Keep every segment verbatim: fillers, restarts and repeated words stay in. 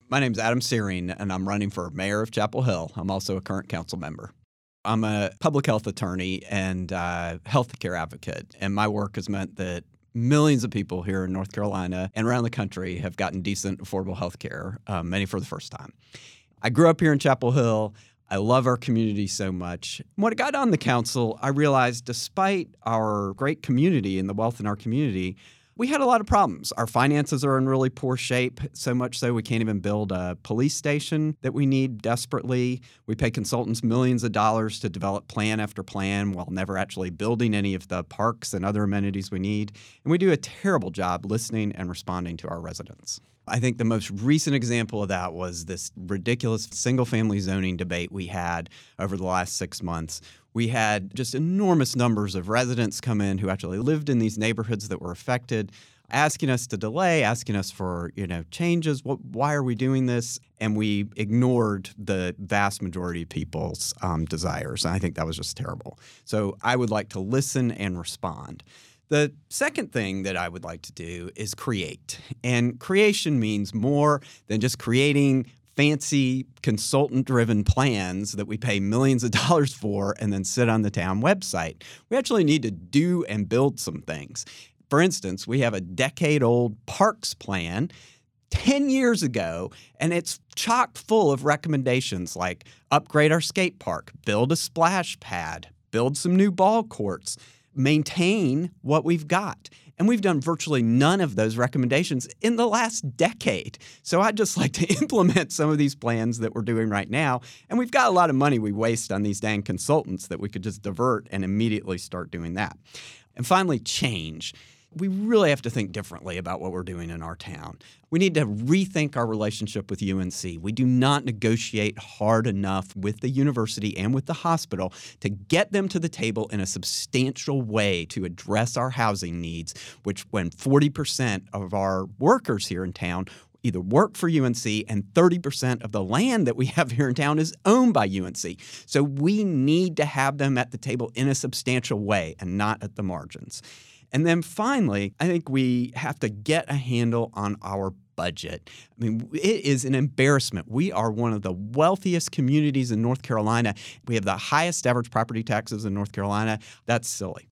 My name's Adam Searing, and I'm running for mayor of Chapel Hill. I'm also a current council member. I'm a public health attorney and uh, healthcare advocate, and my work has meant that millions of people here in North Carolina and around the country have gotten decent, affordable health care, uh, many for the first time. I grew up here in Chapel Hill. I love our community so much. When I got on the council, I realized despite our great community and the wealth in our community, we had a lot of problems. Our finances are in really poor shape, so much so we can't even build a police station that we need desperately. We pay consultants millions of dollars to develop plan after plan while never actually building any of the parks and other amenities we need. And we do a terrible job listening and responding to our residents. I think the most recent example of that was this ridiculous single-family zoning debate we had over the last six months. We had just enormous numbers of residents come in who actually lived in these neighborhoods that were affected, asking us to delay, asking us for, you know, changes. What, why are we doing this? And we ignored the vast majority of people's um, desires. And I think that was just terrible. So I would like to listen and respond. The second thing that I would like to do is create. And creation means more than just creating fancy consultant-driven plans that we pay millions of dollars for and then sit on the town website. We actually need to do and build some things. For instance, we have a decade-old parks plan ten years ago, and it's chock full of recommendations like upgrade our skate park, build a splash pad, build some new ball courts, maintain what we've got. And we've done virtually none of those recommendations in the last decade. So I'd just like to implement some of these plans that we're doing right now. And we've got a lot of money we waste on these dang consultants that we could just divert and immediately start doing that. And finally, change. We really have to think differently about what we're doing in our town. We need to rethink our relationship with U N C. We do not negotiate hard enough with the university and with the hospital to get them to the table in a substantial way to address our housing needs, which when forty percent of our workers here in town either work for U N C and thirty percent of the land that we have here in town is owned by U N C. So we need to have them at the table in a substantial way and not at the margins. And then finally, I think we have to get a handle on our budget. I mean, it is an embarrassment. We are one of the wealthiest communities in North Carolina. We have the highest average property taxes in North Carolina. That's silly.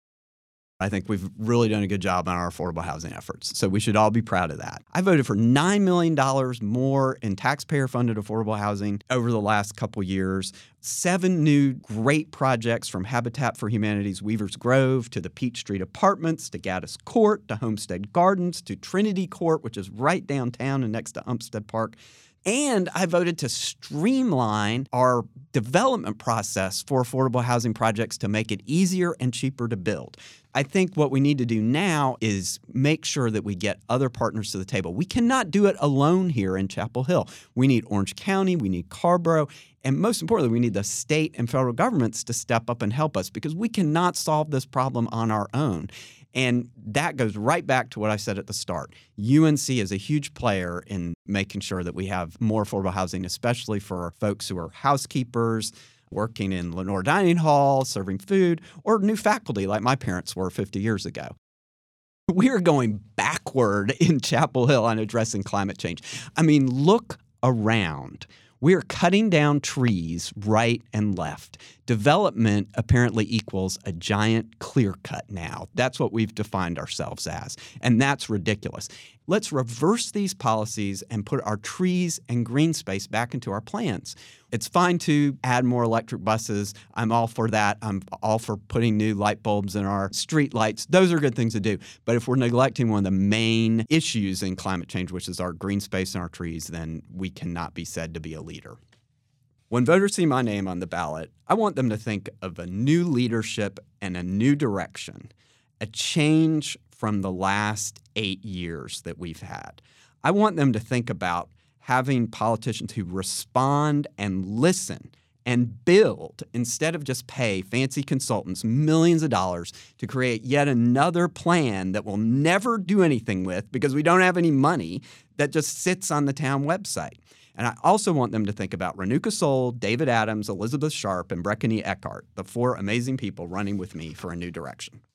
I think we've really done a good job on our affordable housing efforts, so we should all be proud of that. I voted for nine million dollars more in taxpayer-funded affordable housing over the last couple years, seven new great projects from Habitat for Humanity's Weavers Grove to the Peach Street Apartments to Gaddis Court to Homestead Gardens to Trinity Court, which is right downtown and next to Umstead Park. And I voted to streamline our development process for affordable housing projects to make it easier and cheaper to build. I think what we need to do now is make sure that we get other partners to the table. We cannot do it alone here in Chapel Hill. We need Orange County, we need Carrboro, and most importantly, we need the state and federal governments to step up and help us because we cannot solve this problem on our own. And that goes right back to what I said at the start. U N C is a huge player in making sure that we have more affordable housing, especially for folks who are housekeepers, working in Lenore Dining Hall, serving food, or new faculty like my parents were fifty years ago. We are going backward in Chapel Hill on addressing climate change. I mean, look around. We are cutting down trees right and left. Development apparently equals a giant clear cut now. That's what we've defined ourselves as, and that's ridiculous. Let's reverse these policies and put our trees and green space back into our plans. It's fine to add more electric buses. I'm all for that. I'm all for putting new light bulbs in our street lights. Those are good things to do. But if we're neglecting one of the main issues in climate change, which is our green space and our trees, then we cannot be said to be a leader. When voters see my name on the ballot, I want them to think of a new leadership and a new direction, a change from the last eight years that we've had. I want them to think about having politicians who respond and listen and build instead of just pay fancy consultants millions of dollars to create yet another plan that we'll never do anything with because we don't have any money that just sits on the town website. And I also want them to think about Renuka Soul, David Adams, Elizabeth Sharp, and Brecony Eckhart, the four amazing people running with me for a new direction.